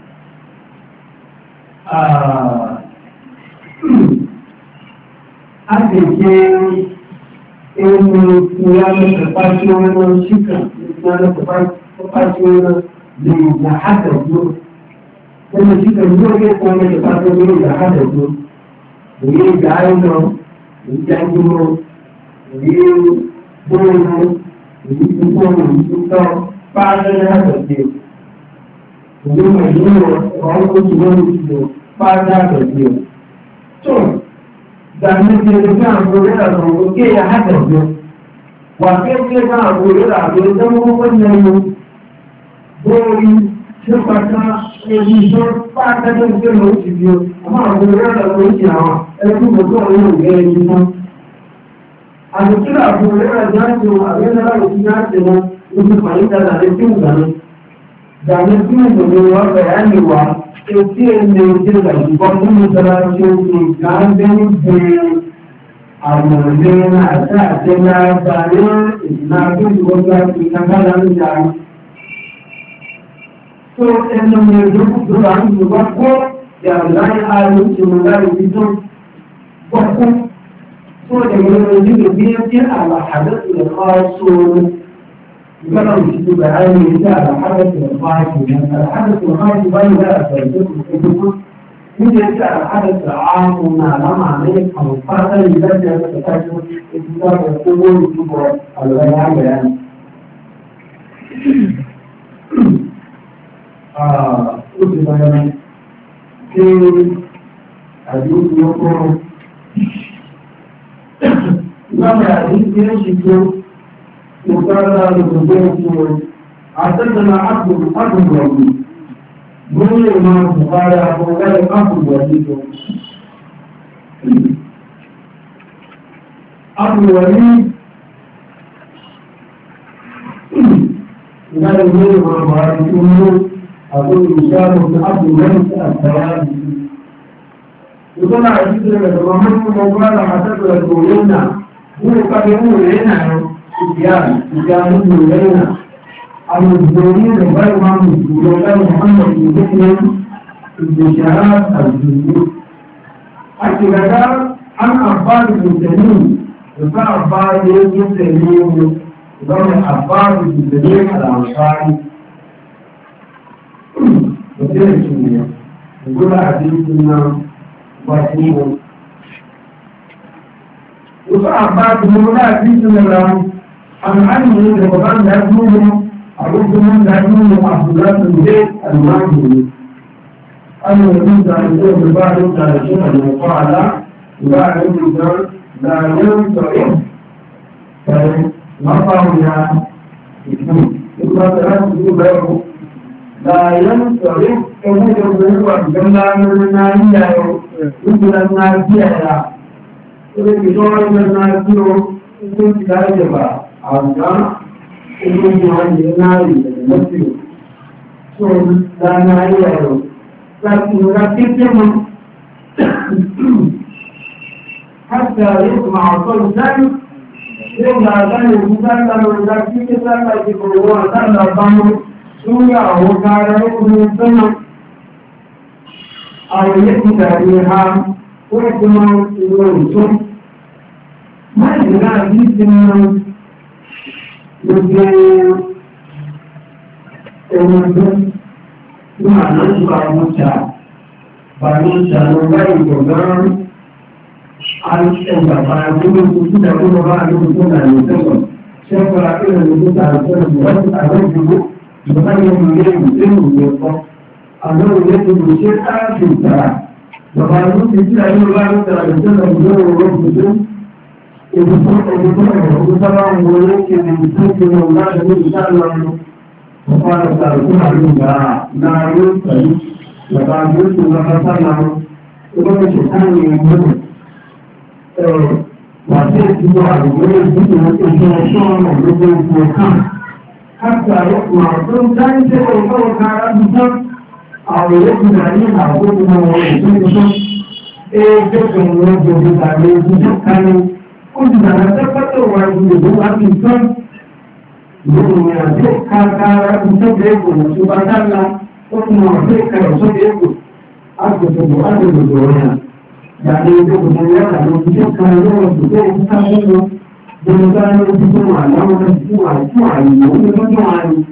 a cikin ilmi ya maka fashi wani shika ya maka fashi wani da ya hada zo wani shika zo ya kuma da fashi wani da hada zo da ya yi da ainihin da ya yi jiro da ya yi boro da ya yi tuko da ya yi tuko fashi da hada zo da ya mai jiro da wani kuma wani jiro fashi da hada zo dan ne da kan gore da ko ke ya hada ko wa ke ke da gore da ko da mu wannan mu dori shi fata e ni so fata da ke mu ci biyo amma gore da ko ci hawa e ku ko ko ne ga ni so a da kira gore da da ko a ga da ko ya ce mu ku fara da da ke mu da ne da ne ku ne wa bayani wa eti ene ojira ìgbọ́n nínú ìjọba tí ó fi gáńgbé níbi àmọ̀lẹ́ àti àtẹ́lá darí ìdìnnà agbóhùnwọ́gbà ti kágbára ń jà. tó ẹnu mi ìdókòtò wà ní ìjọba kó yàrá láyé ààrẹ tí mo láyé ti tó gbọ́kú. tó ẹ̀yẹ ojú ìbí ẹtí àlàkàdé ìlẹ̀kọ́ sóòrò. يقدر يشتغل بعين يساعد الحدث الخارجي لأن الحدث الخارجي بين لا يكون يجب يساعد الحدث العام وما لما عليك أو الفرق اللي بدأ يتكلم إذا يقول يجب الغيان يعني قلت بيانا في حديث يقول لما يعيد يشتغل وقال للرجال اعتدنا عبد الحق الوحيد من الإمام البخاري أبو بكر الحق الوحيد أبو الوليد قال الوليد والبخاري أمه أبو هشام بن عبد الملك الثوابي وطلع عزيز محمد وقال حسب الكولينا هو قد يقول لنا سفيان سفيان بن عيينة عن الزهري غير محمد محمد بن مسلم بن شهاب الزهري الكلام عن عباد بن تميم وكان عباد بن تميم وكان عباد بن تميم الأنصاري وكان شنو يقول حديثنا وحيد وصعب المولات في سنة عن علم القرآن يجوز أعوذ من يجوز عبدالله بن زيد المعجمي أن يجوز أن يكون بعض الثلاثين المقالة وبعد ذلك لا ينصرف فنقع يا إذا تركت لا ينصرف كما يقول الجملة من الناس مثل الناس Ilé ìjọba ilẹ̀ náà tí ó ń ti láì jẹba àwùjá olóògùn ayé náà ìrìnlẹ̀ lọ́sí ò. Tó dáná ayé ẹ̀rọ láti ìrora kéèké mọ́. Káṣíà yóò máa ọ̀tọ́ ìdájú. Ilé ìgbà àdáyé òkú dáná lórí dá kéèké dáná ìdìbò owó àdáná àbámọ́ lórí àwọn kára ọkùnrin sọ́nà. Àwọn ilé ìgbàgbé ha ó ti máa ń lo ìtọ́. Máa ń gbà bí ti máa ń gbogbo ẹni ọdún tí màá náà ń bá wọn jà. Bàbá ìjà lọ bá ìgbọ̀ngàn ẹgbà bá gbogbo ojú ìdàgbò lọ bá àdúgbò tó nà ní sẹ́wọ̀n. Ṣẹ́kọ̀ọ́ akéwòn ló ta àjọyọ̀ wọ́n ti àwọn ìdìbò ìjọba yẹn ń lé ìwé ìwé ẹ̀kọ́. Àwọn ìwé ìwé ṣe káàkiri ìtara. Bàbá ló ti tí ayé ọlá ló tẹ̀lé ìjọba ìjọba ìwé ìwé ìbùsùn ìbùsùn ìbùsùn àwọn wọlé kiri ìbùsùn kiri ọ̀gá ìlú ìṣàlọ́ ọ̀nà. Bàbá ló ta ìjọba àlú ìgbà náà yóò tẹ̀lé. Bàbá ló ti wọ́n ká sálà wọn. Ìgbà tó ṣe káàkiri ìgbà wà sí ìdíjọ àgbègbè ìdíjọ ìṣẹ́ ọ̀ṣọ́ ọ̀nà gbogbo ìgbò kan. Káàkiri àwọn ọ̀pọ̀ tó ń dá iṣẹ́ ọ̀gá ọ̀gá arábìsán àwọn ìrẹ́kùnrin ní àwọn ọmọ ìṣẹ́kùnrin ẹgbẹ́ ìwọ̀n ìjọba ìgbàlẹ̀ ìjọba kánú ó ti dàgbà tẹ́pẹ́tẹ́ wà ìgbìyànjú láti tán ìgbìyànjú àti káàkiri ìjọba ẹgbò tó bá dáná ó ti mọ̀ sí ìkẹrẹ̀ sókè ẹgbò agbègbè agbègbè ọ̀rẹ́ yàtọ̀ ìjọba ìjọba ìjọba ìjọba lọ́wọ́ ìjọba ìjọba nínú ìjọba ní ojú tó wà láwọn ẹgbẹ́ fún àyè òun ló tó wà ní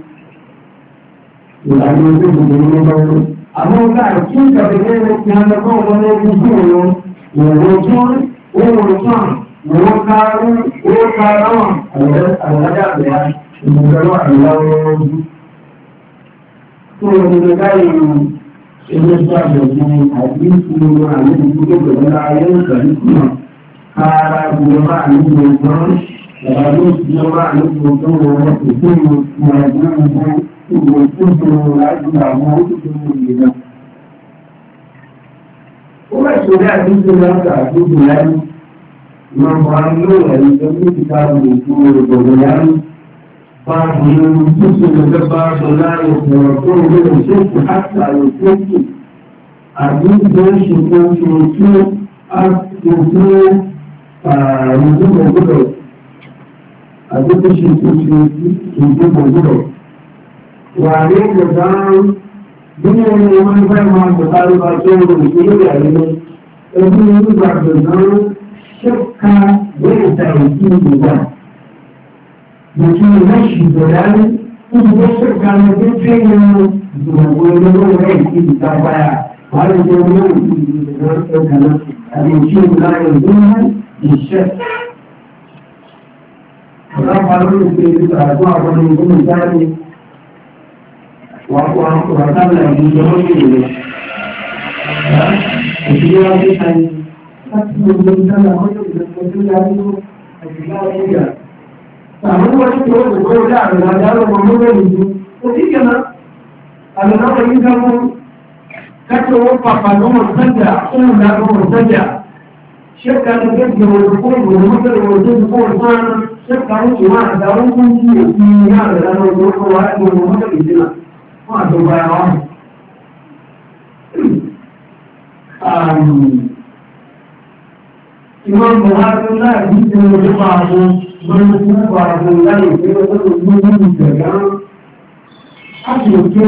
ìlànà ojú ìjọba ìjọba àwọn ọ̀gá àti ìjọba ìjọba ti hàn lọ́kọ́ wọn lọ́wọ́ ojú òun ìwọ̀n tó wọ́n tán wọ́n káàrú wọ́n káàrú àwọ̀dájà àbẹ̀yà ìmọ̀lẹ́wọ̀ àìláwọ̀ ojú. tó o ní lọ báyìí ilé iṣẹ́ àbẹ̀jẹ̀ àti ìṣúná àwọn ìdílé pẹ̀lú ayé ìgbàlú kùnà káàrà ìjọba àlejò ìgbọ́n ìyàwó ìjọba àlejò ìgbọ́n wọn ìpín ìrìnàjò ìgbọ́n ìwò ìpínlẹ̀ láti àwọn olùdókòwò ìlera. ó wà ìṣòro àti ìṣòro àti àgbègbè láyé ìmọ̀mọ̀ àlọ́ ẹ̀rí tó ní ìta òkú ògbògbò láyé bá ìlú tó ṣe lọ́jọ́ bá sọ láyé ọ̀pọ̀ tó ń lé ìṣèkù àti àyòkókè àbí ìgbẹ́ ìṣèkù oṣù àti oṣù àrùndínlọ́gbọ̀dọ̀ àbí tó ṣe oṣù ìdíbògbọ̀dọ̀. wà ní ìjọba bí wọ́n ní wọ́n fẹ́ máa gbọ̀ta ló bá tó ń lò ìpínlẹ̀ àríwá ẹbí nígbà gbọ̀ngàn ṣẹ́ka bẹ́ẹ̀ ta ìdí ìgbà lòtú ìrẹsì ìgbọ̀dání níbi tó ṣẹ́ka lọ bí tẹ́yìn ìgbìmọ̀ olówó rẹ̀ ìdí ìta báyà wà lè jẹ́ olówó ìdí ìgbìmọ̀ ẹ̀ka náà àti ìṣe ìlànà ìdúró ìṣẹ́. ọ̀gá parí ìpè ìgbà àgbọ̀ àwọn ìgbìmọ̀ ìjáde wakala ìjọwọ́lẹ̀ òṣìṣẹ́ wáyé tàí láti ọjọ́ ìdára ọjọ́ ìjọba tó dárí ó ẹ̀sìnká ọjọ́ àwọn wọ́n tí ó gbogbo láàrin àjáró ọmọ lórí ìlú ó tí kẹ́nà àlùnáwọ̀ yìí gbogbo káàkiri owó pàpà lọ́wọ́ sẹ́jà fún ìlànà sẹ́jà ṣẹ́ka ní gẹ́gẹ́ òṣùpọ̀ ìgbòho mọ́tẹ́lẹ̀ òṣùpọ̀ ìfọ́nà ṣẹ́ka ó ti wá àdáwọ́ fún kí òfin ní àrẹ̀ lánàá òṣùpọ̀ wá ìgbòho mọ́tẹ́lẹ̀ ìdílà fún àjọba ẹ̀wọ̀n. Ìwọ̀n Buhari láì ní ti mo lè máa bọ́ lórí fún ààbò láì pé ọjọ́ ìgbó ní ìjẹ̀gá. A sì ké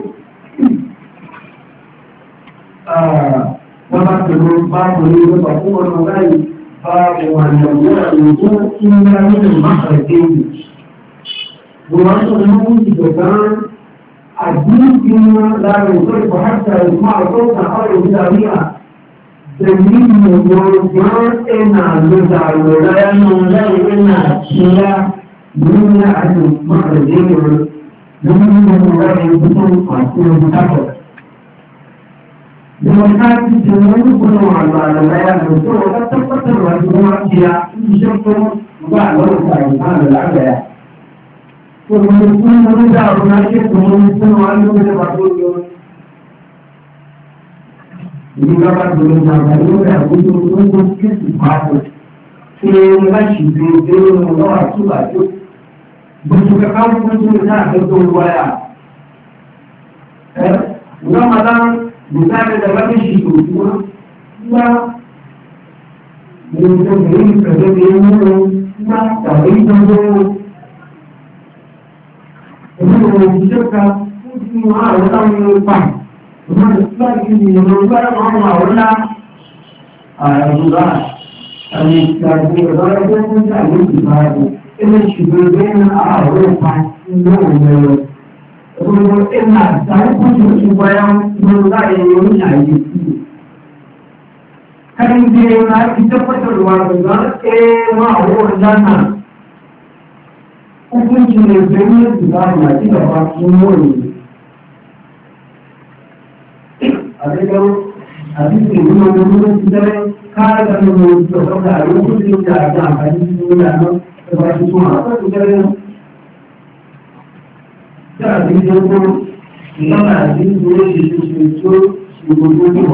bọ́bá tẹ̀lé bá torí lọ́pà fún ọ̀nà láì bá wà ní ọjọ́ ìgbó kí ní ayé máa kéèkì. Buhari tó ní ìjẹ̀gá الدين فيما لا يصرف حتى يسمع صوت أو يساويها dalilin gwargwar ina zuwa lura nuna ina kira nuna a cikin makarjewar nuna lura da mutum masu yin tabbata. Da wata cikin wani gudun al'adara ya zuwa wata tabbatar da zuwa kira in shakko ba a wani tarihi da al'adara. To, mutum wani da abu na ke kuma mutum wani da ba so ini dapat mencapai untuk untuk kesempatan. Sehingga hidup orang tua itu bersuka kamu bersuka betul waya. Eh, Ramadan bisa dapat hidup semua. Ya, untuk ini kerja ini, ya, tapi itu ini bisa semua orang lupa. Kuma da tsari ne da rubar ma'amma wala a ruba a ne da ke da zara ko kun ta yi ibadu ina shugabe na a rufa ina wani kuma ina tare ko shi shi bayan mun za a yi wani a yi ki kan je na ki tabbatarwa da za a ma a ruwan dana hukunci ne da yin da ba ci gaba mun wani adekau hadis ini menurut kita kalau menurut kita ada unsur yang ada hadis ini ada sebagai semua apa kita jadi itu kita hadis ini itu itu itu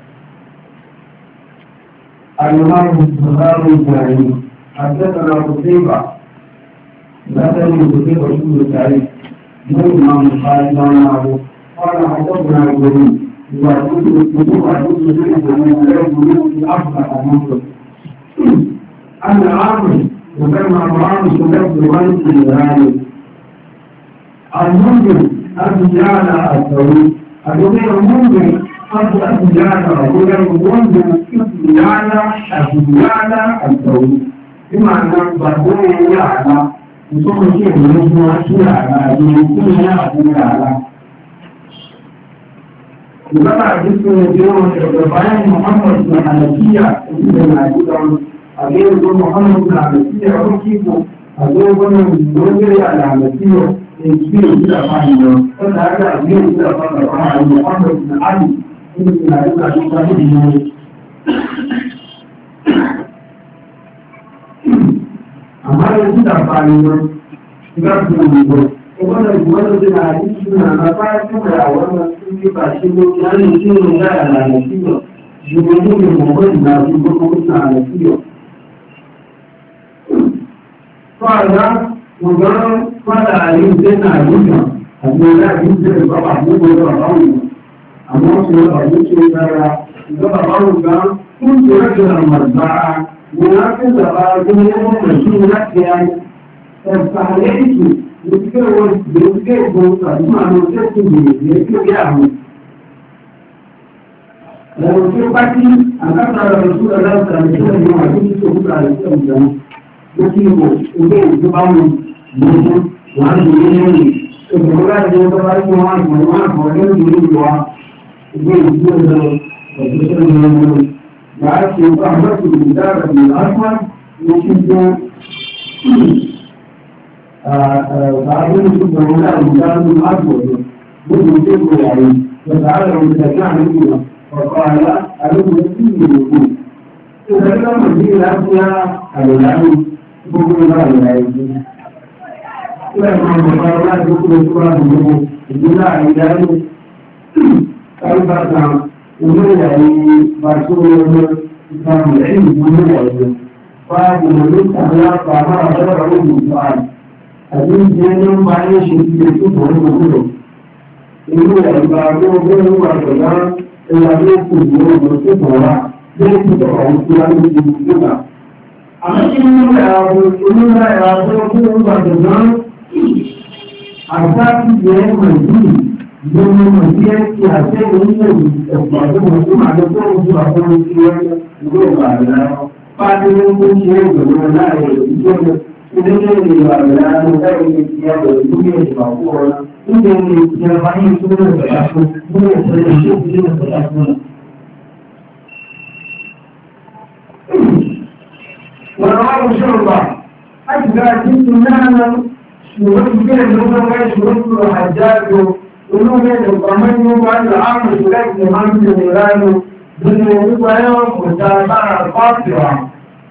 Al-Imam Bukhari Bukhari حدثنا قتيبة لا تجد قتيبة شو التاريخ Imam Bukhari قال حدثنا الوليد ويقول الوضوء يجوز من لا يجوز في أصبح المنصب أن العامل وكما العامل سلف الغيث الغالي المنذر أن جعل التوحيد الغير المنذر أن جعل رجلا منذر أن جعل أن جعل التوحيد بمعنى بقول يعلى وصول شيء من اسمه يعلى يمكن يعلى وقطع جسم اليوم بيان محمد بن حنفية ابن عجيب أجيب يقول محمد بن حنفية أقول كيفه أجيب يقول من على حنفية يجبير إلى فاهمه فهذا أجيب إلى فاهمه محمد بن علي ابن عجيب عجيب عجيب أما يجب إلى فاهمه يجب wannan wannan suna hadisi suna na fara kuma a wannan sun yi ba shi ko yana shi ne da alalaciyo shi ne ne mutum na su ko kuma suna alalaciyo fara mugan fara alim sai na hadisi a cikin da hadisi da ba ba mu da ba ba amma su da ba su da da ba ba mu ga kun tura da marba'a ne na kan da ba kuma ne mun shi na kiyaye sai yake Ketika orang berfikir bukan manusia sendiri, mereka diam. Lalu sepati akan ada Rasulullah dan Rasulullah yang ada di sebelah Islam. Mesti itu, itu bangun, bangun, bangun ini. Semoga dia terbaik mohon, mohon, mohon ini dua. Itu itu Rasulullah yang baik siapa harus kita dari asal, mesti itu. بعدين يكون هؤلاء المجال الأكبر ممكن يعني وتعالى المتكلم منه وقال ألم يكفيه الوجود إذا كان مجيء الأشياء العلم ممكن لا يعيش إذا كان مقارنات يكون سورة الجمهور الجماعة الإلهي كيف كان ومن يعني برسول كان العلم من العلم فمن يستطيع فما شرعه بالسؤال abin jirgin bayan shi ke su wani gudu inú ẹ̀gbà agbóhùn wà pẹ̀lá ìlànà òkú ìwọ̀n ọ̀rọ̀ tó tọ̀wà lẹ́yìn tó tọ̀wà òkú láti di ìgbà. àmọ́ kí nínú ẹ̀rọ onílẹ̀ ẹ̀rọ agbóhùn wà pẹ̀lá àṣà ti jẹ́ mọ̀jú ìgbóhùn mọ̀jú ẹ̀ ti àṣẹ onílẹ̀ ẹ̀gbà agbóhùn tó máa lọ́pọ̀ ojú àgbóhùn tí wọ́n ìwé ìgbà rẹ̀ fáadé ló ń ṣe ìgbẹ̀rẹ̀ láàrin ìjọba Idan ne ba da ranar zai yi siya da duniya da ba kowa, inda ne ya bayan sunan da ya so, duniya da ya so, duniya da ya so. ورواه شعبة أجزاء جنس نانا شروط كده اللغة شروط الحجاج ولغة الضمان يبقى العام شريك لمن الإيران بالنسبة يوم متابعة القاطرة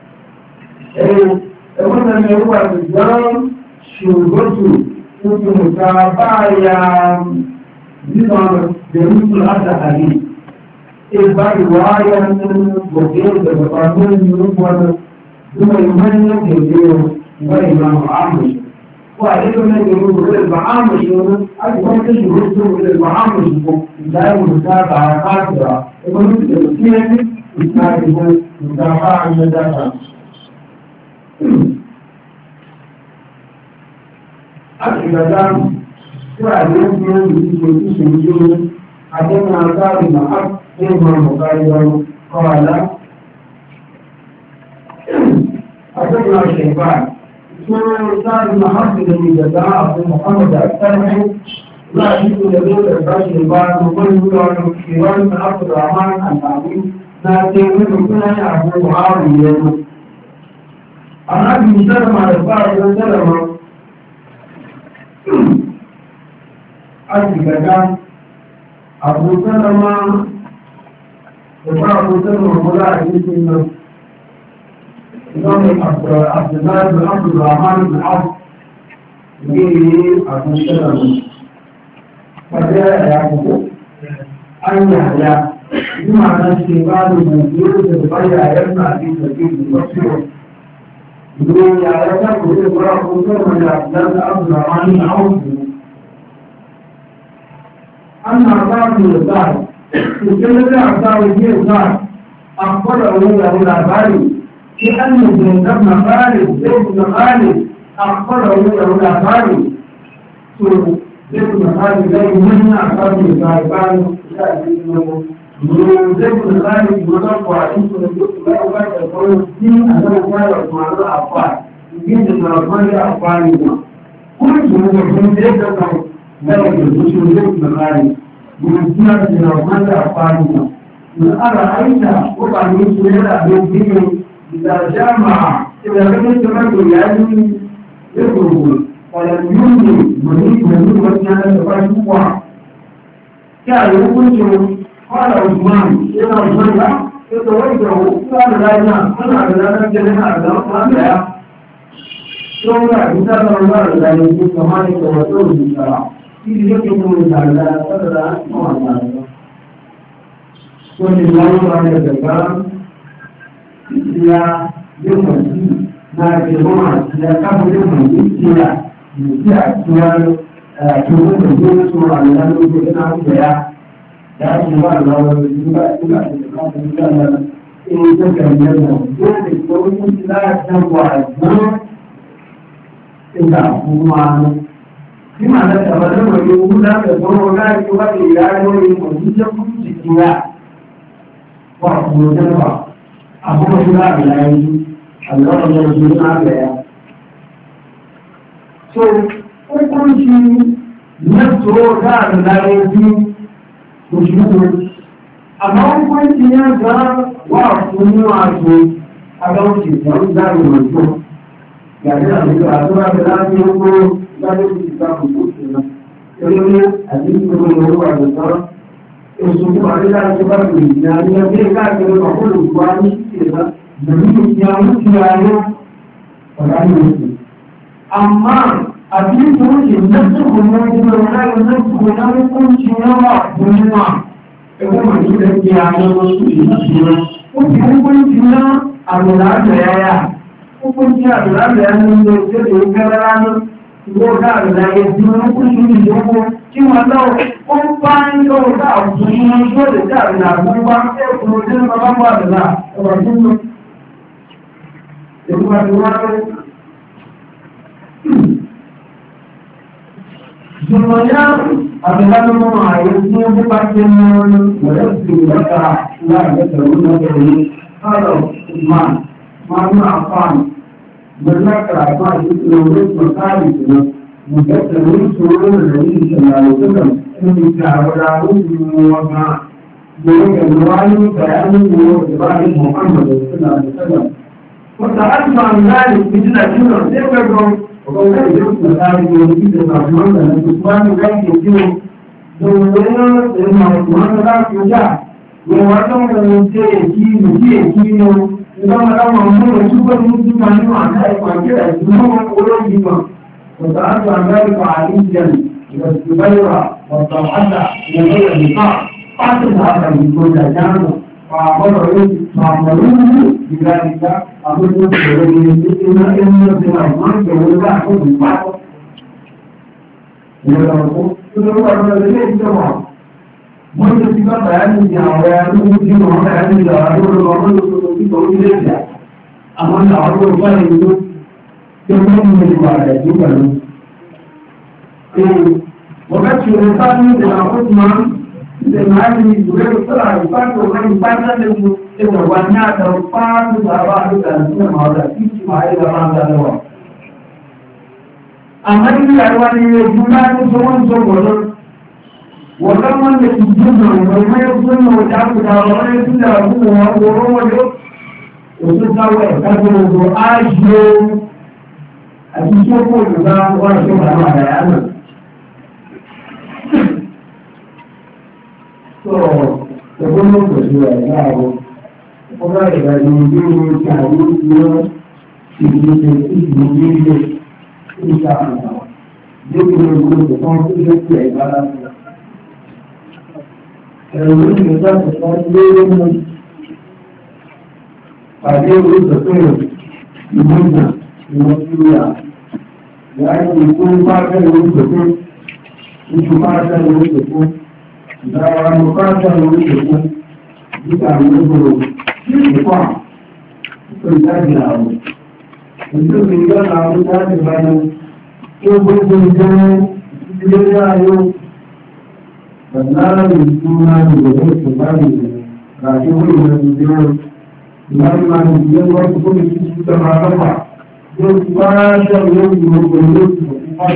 قلنا من هو الإسلام شروطه في متابعة نظام جميع الأرض حديث إذا رواية من وكيل بقانون يوم ثم يمنع كثير وإمام عامش وعليكم أن يقولوا البعامش أكبر تشبه البعامش دائما متابعة قاطرة يقولون التفسير يتابعوا متابعة المدافع أكبر وعليكم أن يقولوا عدم عذاب الحق إما مقايضا قال أتبع الشيطان اسمه إنسان بن حرب الذي جزاء عبد محمد السلمي لا يجب لبيت الباشر البار ومن يقول كيران بن عبد الرحمن العظيم ناتي من كنا أبو معاوية أنا أبي سلم على البار وسلم أبي كان أبو سلمة وبعض أبو سلمة ولا يجب إمام عبد الله بن عبد الرحمن بن عوف به أبو سلمة فجاء يعقوب أن يحيى بمعنى استقبال المنزل تتبعي يسمع في سبيل المصير يقول يا يعقوب يقول أبو سلمة عبد الله بن عبد الرحمن بن عوف أن أعطاه الإصدار يتكلم أعطاه الإصدار أخبره له الأخباري في أن زيد بن خالد زيد بن خالد أخبره له الأخباري زيد بن خالد لا يمنع أخباره الأخباري زيد بن خالد مضاف عليه لا يبقى يقول الدين أنه كان عثمان الأخبار يجب أن عثمان الأخباري كل من زيد بن ذلك الرسول زيد بن خالد من سيرة العثمان الأخباري من أرأيت وضع من سيرة أبي إذا جامع إذا كنت تمكن يعني يخرج ولم يمكن مريد من وكان تفاشوا كان يقول قال عثمان إذا عثمان لا يتوجه قال لا لا أنا لا نجدنا أبدا لا ثم مثال الله لا يجوز كما يتوجه بالشرع إذا يكون لا فلا ما لا والله على الزكاة ya yin wani na girma ya kafa yin wani ya yi a ciyar tuwon da zai so a nan lokacin na da ya ya ce ba da wani zuwa ina da kafin yana in ta ganyen nan dole ko wani na ta wa inda kuma kima da tabarin wani guda da tsoro na yi ba da ya yi wani ya kuma cikiya ba kuma jama'a abubuwan suna da yayi allon da su suna da ya so hukunci na tsoro za a da yayi su shi ne amma hukunci ya ga wa kuma wato a gauci da wani zaɓi wato ga da da a tura da lafiya ko zaɓi su ta hukunci na ilimi a cikin ruwa da sauran Ìṣòro àrídá ìjọba ìrìnà ní ẹgbẹ́ káàkiri ọ̀pọ̀lọpọ̀ ìgbà ní ìṣẹ̀lá lórí ìyàwó tí a yọ ọ̀rá ní oṣù. Àmá àti ìtòóṣì lẹ́sùnkùn mọ́ ìjọba ìrìnàjò lẹ́sùnkùn náà ní kó ń ṣe lọ́wọ́ àpòlúwà ẹgbẹ́ mọ̀ ní ilẹ̀ ààrẹ oṣù ìṣẹ̀lá. Ó ti ń kó ń ṣe ná àmìlàájọ̀ yáyà. Ó kó ń ṣe àmìlàájọ̀ yáyà ní ilé ìṣẹ̀lẹ̀ ìgbẹ́rẹ́ lánàá. Ìwọ́n káàkiri ayé tí wọ́n kó ṣe ìjọba kí wọ́n lọ́wọ́ ó ń bá ń lọ́wọ́ dáàbò ní ọjọ́ lè dáàbò àgbọn bá ẹ̀kùn ojú ní bàbá bá àdàlà ọ̀rọ̀ tó ń lọ. Èkó àti wọ́n rẹ̀. Ìjọba yá àbẹ̀lá tó mọ́ ààyè tí ó bó bá ṣe ń lọ lọ́wọ́ sí ìlọ́ta láàrín ẹ̀sẹ̀rún lọ́wọ́ ní Fáàlọ̀ Ìmáà máa ń àfáàní. Gbẹ̀lá kàràfà ìṣẹ̀lẹ̀ orí ìpọ̀káàlì ìṣẹ̀lẹ̀. Mùsùlùmí sọ̀rọ̀ lórí ìṣẹ̀lẹ̀ àlùkùnrin ní ìgbà àwọ̀dá oṣù wọn máa ذلك الوالي بيانه إبراهيم محمد صلى الله عليه وسلم وتعلم عن ذلك مثل كبر ذكر وقال يجب ذلك يجب الرحمن أن تسمعني ذلك يجب دولنا لما الرحمن لا يجع ووالله من تأكيد تأكيد لما لما أمور سوى المسلم عنه عن ذلك وعن كده يسمونه قلوبهما وتعلم عن ذلك عليا والزبيرة والطلحة وغير النقاع فاصل هذا من كل جانب فعمره فعمره بذلك أقول لك إن إن الرحمن يقول لا أقول بالبعض يقول تقول أنا ليه جماعة من تسمع بيان الجواب من هو بيان الجواب والرحمن يقول يقول ليه أما العرب قال يقول يقول من الجواب يقول وقد شرطان إلى عثمان لمعلم يقول طلع الفرق وكان يفرق له إذا وانا ترفع بضربات الأنسان هذا في سماع الأمان ذلك أما إذا أروان يجمعون سوون سوون وكما يجمعون وما يصلون وجاب دارون يصل أبوه وروه وسوى كذب آجيو أشوفه إذا واشوف هذا أنا so the woman was here now. Over the new Chinese year, she did it, she did it, she started now. They will go to the confidence to a balance. And when you start to start living, I gave you the same, you need that, you must do that. The idea is to partner with the food, if you partner with the food. Dawa mukata ulipo jika mdogo ni kwa kuhitaji nao ndio ndio na mtaji bana kwa sababu ndio hayo badala ya kuna ndio sababu na hiyo ndio mama ndio kwa sababu sisi kama hapa ndio kwa ndio ndio ndio kwa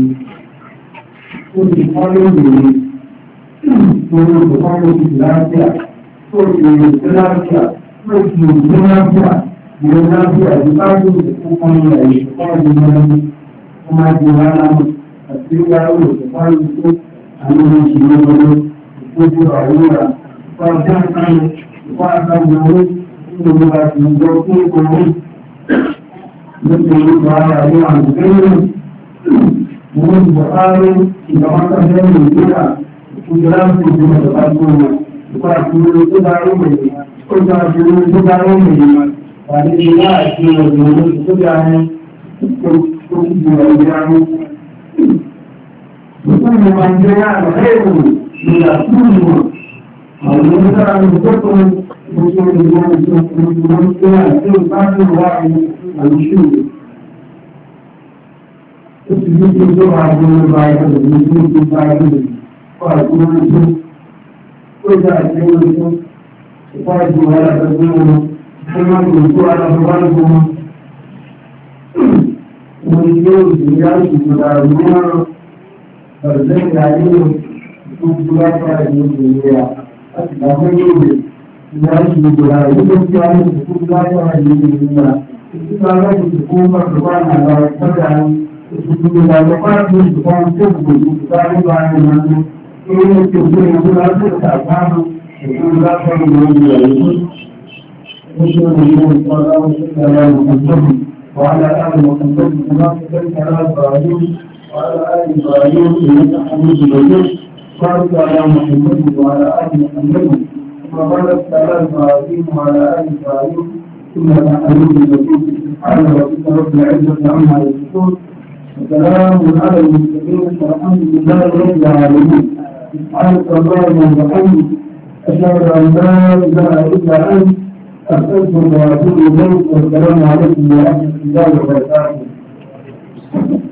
sababu Todo lo que vigilancia, porque vigilancia, porque vigilancia, vigilancia, educado, se ocupa de la escuela, como ayudar a explicar lo que pasa a los chilenos, después de la hora, para hacer cambios, para cambiar, no me va a tener que comer, no tengo que dar a Dios a los niños, muy importante, y la marca de la vida. Kujalan tujuh tahun, lepas dulu itu baru ini, kujalan dulu itu baru ini, pada dia itu dulu itu jangan kujual yang bukan memanjakan helu, tidak semua. Kalau kita betul betul betul betul betul itu pasti orang manusia. Itu itu orang baik itu itu baik. Para tudo isso, coisa aquilo isso, para doar a pessoa, para doar a pessoa, o Deus virá e mudar o mundo, para ver aí o doar para ele, a cidade dele, virá e mudar o mundo, virá e doar para ele, isso vai se cumprir para a nossa vida, isso vai para para tudo, para tudo, para para nós. Ini tujuan yang bersama dengan pembangunan ini. Usul ini adalah dalam konsep wala al konsep menafsirkan cara baru wala al baru ini kami juga kalau dalam konsep wala al konsep wala al baru wala al baru ثم تعلم الرسول سبحانه وتعالى رب العزة عما يصفون وسلام على المرسلين والحمد لله رب العالمين. سبحانك اللهم وبحمدك أشهد أن لا إله إلا أنت أستغفرك وأتوب إليك والسلام عليكم ورحمة الله وبركاته.